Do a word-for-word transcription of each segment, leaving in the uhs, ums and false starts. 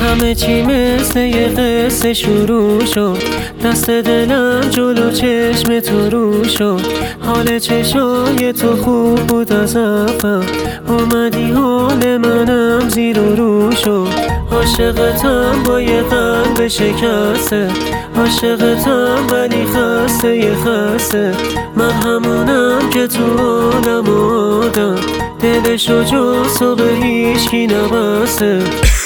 همه چی مثل یه قصه شروع شد، دست دلم جلو چشم تو رو شد. حال چشای تو خوب بود از اول، اومدی حال منم زیر و رو شد. عاشقتم با یه قلب شکسته، عاشقتم ولی خسته یه خسته. من همونم که تو عالم آدم، دلشو جز تو به هیچکی نبسته.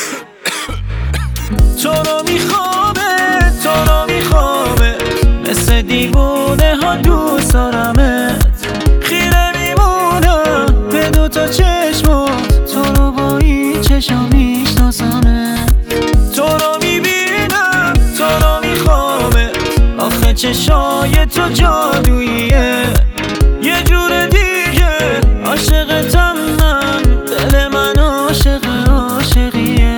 تو رو میخوامه، تو رو میخوامه، مثل دیوونه ها دوست دارمت. خیره میمونم به دو تا چشمات، تو رو با این چشم میشناسمت. تو رو میبینم، تو رو میخوامه، آخه چشای تو جادوییه. یه جور دیگه عاشقتم من، دل من عاشق عاشقیه.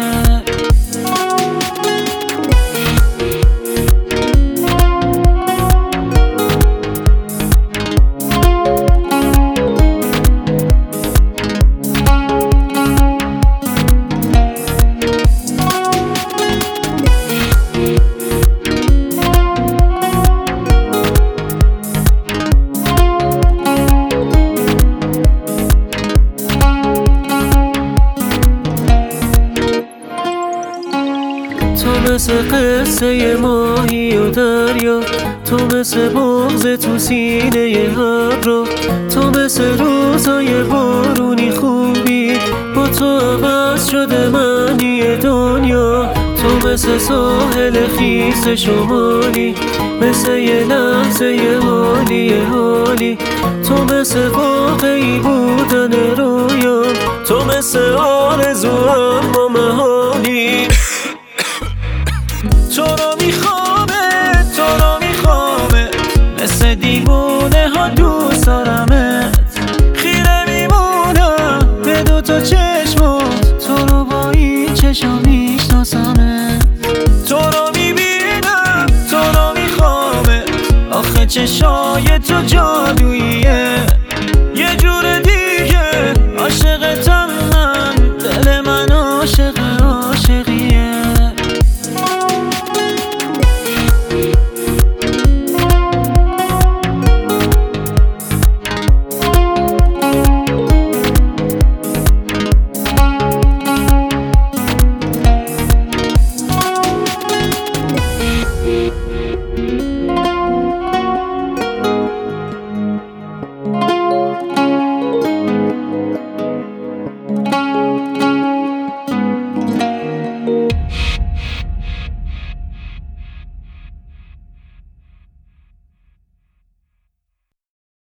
تو مثل قصه ماهی و دریا، تو مثل بغض تو سینه ابرا، تو مثل روزای بارونی خوبی، با تو عوض شده معنی دنیا. تو مثل ساحل خیس شمالی، مثل یه لحظه یه حالی حالی. تو مثل واقعی بودن رویا، تو مثل آرزو اما محالی. تو رو میخوامه، تو رو میخوامه، مثل دیوونه ها دوست دارمت. خیره میمونم به دو تا چشمات، تو رو با این چشم میشناسمت. تو رو میبینم، تو رو میخوامه، آخه چشای تو جادو